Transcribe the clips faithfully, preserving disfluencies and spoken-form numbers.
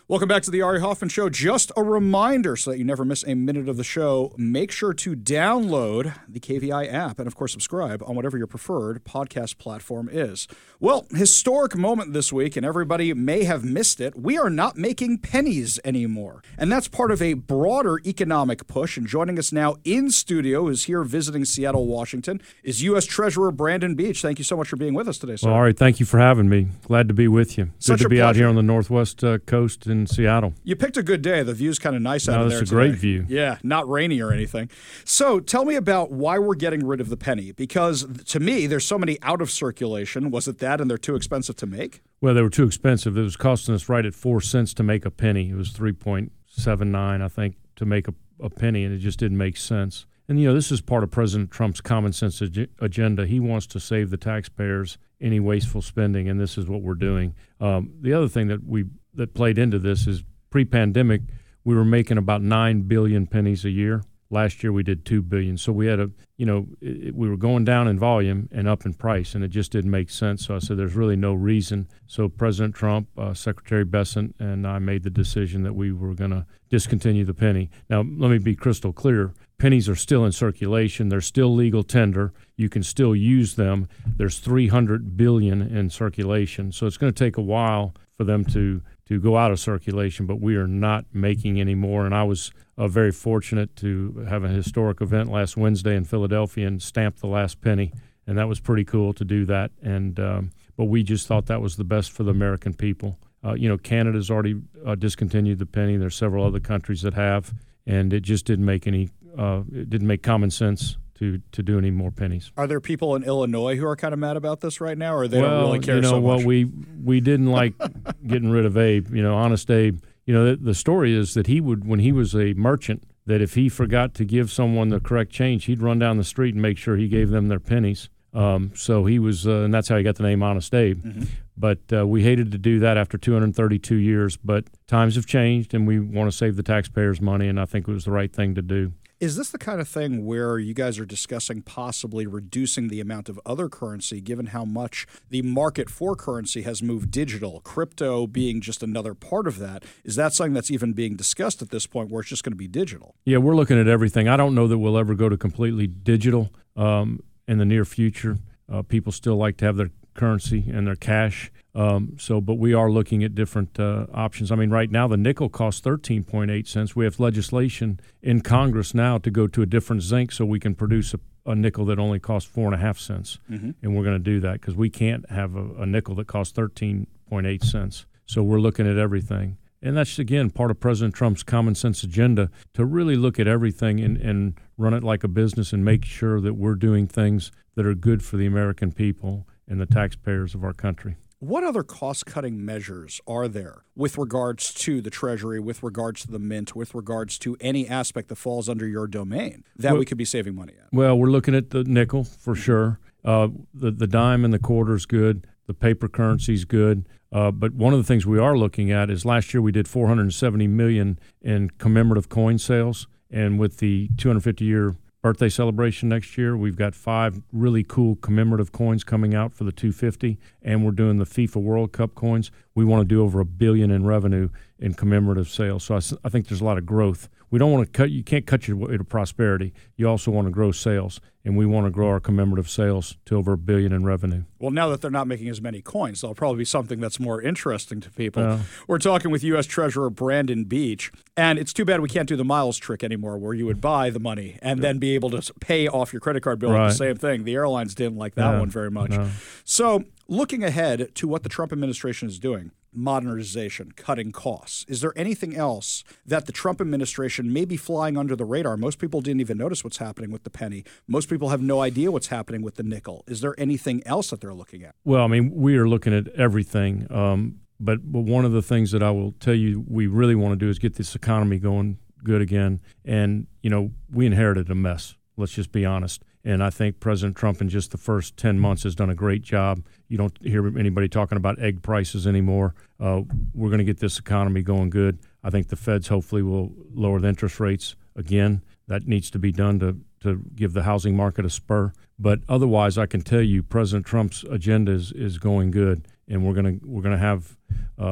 Welcome back to the Ari Hoffman Show. Just a reminder so that you never miss a minute of the show, make sure to download the K V I app and, of course, subscribe on whatever your preferred podcast platform is. Well, historic moment this week, and everybody may have missed it. We are not making pennies anymore. And that's part of a broader economic push. And joining us now in studio, who's here visiting Seattle, Washington, is U S Treasurer Brandon Beach. Thank you so much for being with us today, sir. Well, Ari, thank you for having me. Glad to be with you. Such Good to a be pleasure. out here on the Northwest uh, Coast in Seattle. You picked a good day. The view's kind of nice out No, of there it's a today. great view. Yeah, not rainy or anything. So tell me about why we're getting rid of the penny, because to me, there's so many out of circulation. Was it that and they're too expensive to make? Well, they were too expensive. It was costing us right at four cents to make a penny. It was three point seven nine, I think, to make a, a penny, and it just didn't make sense. And, you know, this is part of President Trump's common sense ag- agenda. He wants to save the taxpayers any wasteful spending, and this is what we're doing. Um, the other thing that we that played into this is pre-pandemic, we were making about nine billion pennies a year. Last year we did two billion. So we had a, you know, it, we were going down in volume and up in price, and it just didn't make sense. So I said there's really no reason. So President Trump, uh, Secretary Bessent, and I made the decision that we were going to discontinue the penny. Now, let me be crystal clear. Pennies are still in circulation. They're still legal tender. You can still use them. There's three hundred billion in circulation. So it's going to take a while for them to to go out of circulation, but we are not making any more. And I was uh, very fortunate to have a historic event last Wednesday in Philadelphia and stamp the last penny, and that was pretty cool to do that. And um, but we just thought that was the best for the American people. Uh, you know, Canada's already uh, discontinued the penny. There's several other countries that have, and it just didn't make any. Uh, it didn't make common sense to to do any more pennies. Are there people in Illinois who are kind of mad about this right now, or they well, don't really care you know, so much? Well, we we didn't like getting rid of Abe. You know, Honest Abe. You know, the, the story is that he would, when he was a merchant, that if he forgot to give someone the correct change, he'd run down the street and make sure he gave them their pennies. Um, so he was, uh, and that's how he got the name Honest Abe. Mm-hmm. But uh, we hated to do that after two hundred thirty-two years. But times have changed, and we want to save the taxpayers' money, and I think it was the right thing to do. Is this the kind of thing where you guys are discussing possibly reducing the amount of other currency, given how much the market for currency has moved digital, crypto being just another part of that? Is that something that's even being discussed at this point where it's just going to be digital? Yeah, we're looking at everything. I don't know that we'll ever go to completely digital um, in the near future. Uh, people still like to have their currency and their cash. Um, so, but we are looking at different uh, options. I mean, right now the nickel costs thirteen point eight cents. We have legislation in Congress now to go to a different zinc so we can produce a, a nickel that only costs four and a half cents. Mm-hmm. And we're going to do that because we can't have a, a nickel that costs thirteen point eight cents. So we're looking at everything. And that's, again, part of President Trump's common sense agenda to really look at everything and, and run it like a business and make sure that we're doing things that are good for the American people and the taxpayers of our country. What other cost-cutting measures are there with regards to the Treasury, with regards to the Mint, with regards to any aspect that falls under your domain that well, we could be saving money at? Well, we're looking at the nickel for sure. Uh, the, the dime and the quarter is good. The paper currency is good. Uh, but one of the things we are looking at is last year we did four hundred seventy million dollars in commemorative coin sales. And with the two hundred fifty year birthday celebration next year, we've got five really cool commemorative coins coming out for the two hundred fifty, and we're doing the FIFA World Cup coins. We want to do over a billion in revenue in commemorative sales. So I, I think there's a lot of growth. We don't want to cut. You can't cut your way to prosperity. You also want to grow sales, and we want to grow our commemorative sales to over a billion in revenue. Well, now that they're not making as many coins, there'll probably be something that's more interesting to people. Uh, We're talking with U S Treasurer Brandon Beach, and it's too bad we can't do the miles trick anymore, where you would buy the money and then be able to pay off your credit card bill. Right. The same thing. The airlines didn't like that no, one very much. No. So, looking ahead to what the Trump administration is doing, modernization, cutting costs. Is there anything else that the Trump administration may be flying under the radar? Most people didn't even notice what's happening with the penny. Most people have no idea what's happening with the nickel. Is there anything else that they're looking at? Well, I mean, we are looking at everything. Um, but, but one of the things that I will tell you we really want to do is get this economy going good again. And, you know, we inherited a mess. Let's just be honest. And I think President Trump in just the first ten months has done a great job. You don't hear anybody talking about egg prices anymore. Uh, we're going to get this economy going good. I think the feds hopefully will lower the interest rates again. That needs to be done to, to give the housing market a spur. But otherwise, I can tell you President Trump's agenda is, is going good. And we're going to we're going to have um,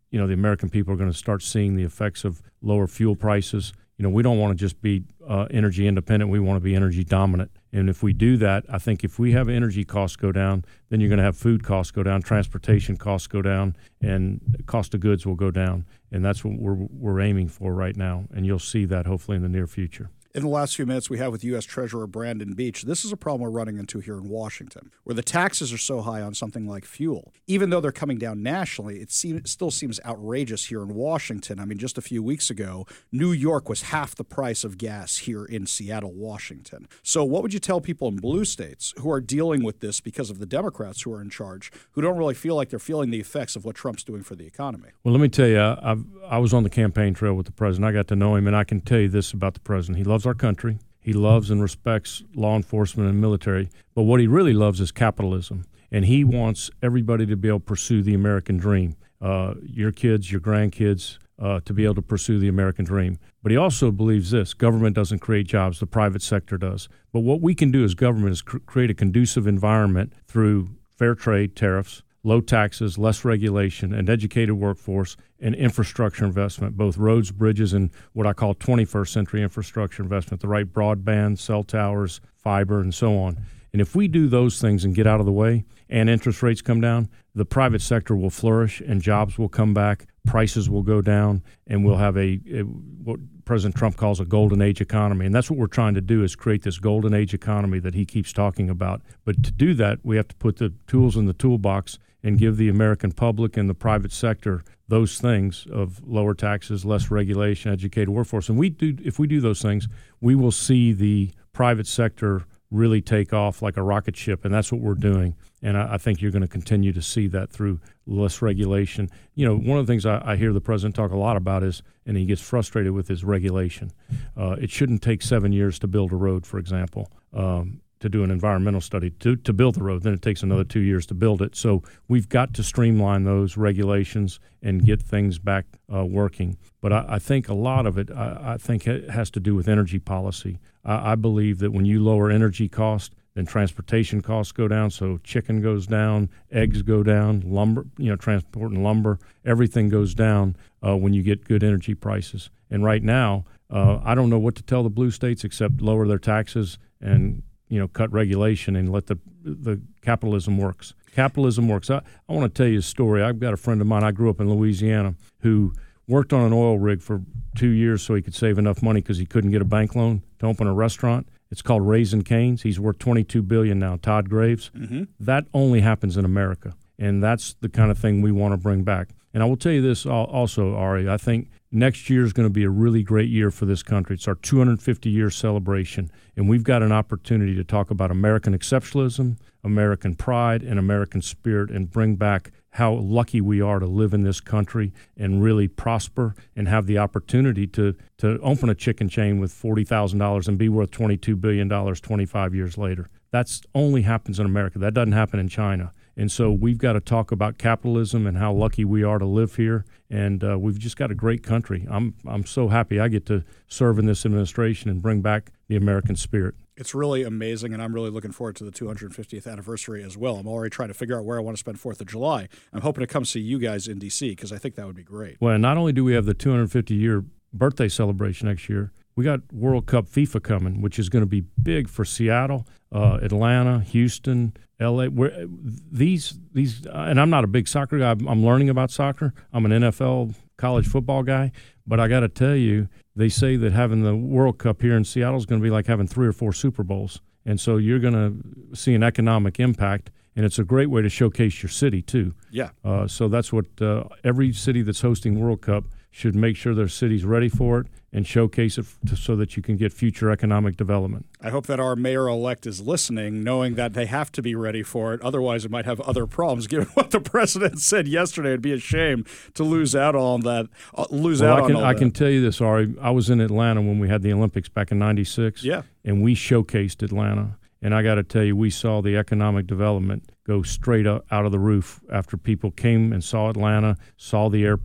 you know, the American people are going to start seeing the effects of lower fuel prices. You know, we don't want to just be uh, energy independent. We want to be energy dominant. And if we do that, I think if we have energy costs go down, then you're going to have food costs go down, transportation costs go down, and cost of goods will go down. And that's what we're we're aiming for right now. And you'll see that hopefully in the near future. In the last few minutes we have with U S Treasurer Brandon Beach, this is a problem we're running into here in Washington, where the taxes are so high on something like fuel. Even though they're coming down nationally, it, seem, it still seems outrageous here in Washington. I mean, just a few weeks ago, New York was half the price of gas here in Seattle, Washington. So what would you tell people in blue states who are dealing with this because of the Democrats who are in charge, who don't really feel like they're feeling the effects of what Trump's doing for the economy? Well, let me tell you, I've, I was on the campaign trail with the president. I got to know him, and I can tell you this about the president. He loves our country. He loves and respects law enforcement and military. But what he really loves is capitalism. And he wants everybody to be able to pursue the American dream, uh, your kids, your grandkids, uh, to be able to pursue the American dream. But he also believes this: government doesn't create jobs, the private sector does. But what we can do as government is cr- create a conducive environment through fair trade, tariffs, low taxes, less regulation, an educated workforce, and infrastructure investment, both roads, bridges, and what I call twenty-first century infrastructure investment, the right broadband, cell towers, fiber, and so on. And if we do those things and get out of the way and interest rates come down, the private sector will flourish and jobs will come back, prices will go down, and we'll have a, a what President Trump calls a golden age economy. And that's what we're trying to do, is create this golden age economy that he keeps talking about. But to do that, we have to put the tools in the toolbox and give the American public and the private sector those things of lower taxes, less regulation, educated workforce. And we do, if we do those things, we will see the private sector really take off like a rocket ship, and that's what we're doing. And I, I think you're going to continue to see that through less regulation. You know, one of the things I, I hear the president talk a lot about is, and he gets frustrated with, is regulation. Uh, it shouldn't take seven years to build a road, for example. Um, to do an environmental study to, to build the road. Then it takes another two years to build it. So we've got to streamline those regulations and get things back uh, working. But I, I think a lot of it, I, I think it has to do with energy policy. I, I believe that when you lower energy costs, then transportation costs go down. So chicken goes down, eggs go down, lumber, you know, transporting lumber, everything goes down uh, when you get good energy prices. And right now, uh, I don't know what to tell the blue states except lower their taxes and you know, cut regulation and let the the capitalism works. Capitalism works. I, I want to tell you a story. I've got a friend of mine, I grew up in Louisiana, who worked on an oil rig for two years so he could save enough money because he couldn't get a bank loan to open a restaurant. It's called Raising Cane's. He's worth twenty-two billion dollars now, Todd Graves. Mm-hmm. That only happens in America, and that's the kind of thing we want to bring back. And I will tell you this also, Ari, I think next year is going to be a really great year for this country. It's our two hundred fifty year celebration, and we've got an opportunity to talk about American exceptionalism, American pride, and American spirit, and bring back how lucky we are to live in this country and really prosper and have the opportunity to, to open a chicken chain with forty thousand dollars and be worth twenty-two billion dollars twenty-five years later. That's only happens in America. That doesn't happen in China. And so we've got to talk about capitalism and how lucky we are to live here. And uh, we've just got a great country. I'm I'm so happy I get to serve in this administration and bring back the American spirit. It's really amazing, and I'm really looking forward to the two hundred fiftieth anniversary as well. I'm already trying to figure out where I want to spend fourth of July. I'm hoping to come see you guys in D C because I think that would be great. Well, not only do we have the two hundred fifty year birthday celebration next year, we got World Cup FIFA coming, which is going to be big for Seattle, uh, Atlanta, Houston, L A. Where these these, uh, and I'm not a big soccer guy. I'm learning about soccer. I'm an N F L college football guy, but I got to tell you, they say that having the World Cup here in Seattle is going to be like having three or four Super Bowls, and so you're going to see an economic impact. And it's a great way to showcase your city too. Yeah. Uh, so that's what uh, every city that's hosting World Cup should make sure their city's ready for it and showcase it to, so that you can get future economic development. I hope that our mayor-elect is listening, knowing that they have to be ready for it. Otherwise, it might have other problems. Given what the president said yesterday, it'd be a shame to lose out on that. Uh, lose well, out I can, on all I that. can tell you this, Ari. I was in Atlanta when we had the Olympics back in ninety-six. Yeah. And we showcased Atlanta. And I got to tell you, we saw the economic development go straight up out of the roof after people came and saw Atlanta, saw the airport,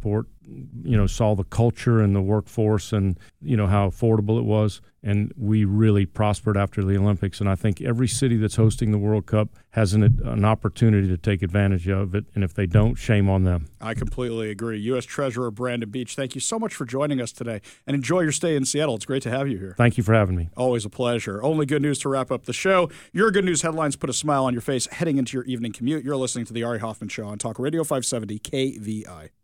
you know, saw the culture and the workforce and, you know, how affordable it was. And we really prospered after the Olympics. And I think every city that's hosting the World Cup has an, an opportunity to take advantage of it. And if they don't, shame on them. I completely agree. U S Treasurer Brandon Beach, thank you so much for joining us today. And enjoy your stay in Seattle. It's great to have you here. Thank you for having me. Always a pleasure. Only good news to wrap up the show. Your good news headlines put a smile on your face heading into your evening commute. You're listening to the Ari Hoffman Show on Talk Radio five seventy K V I.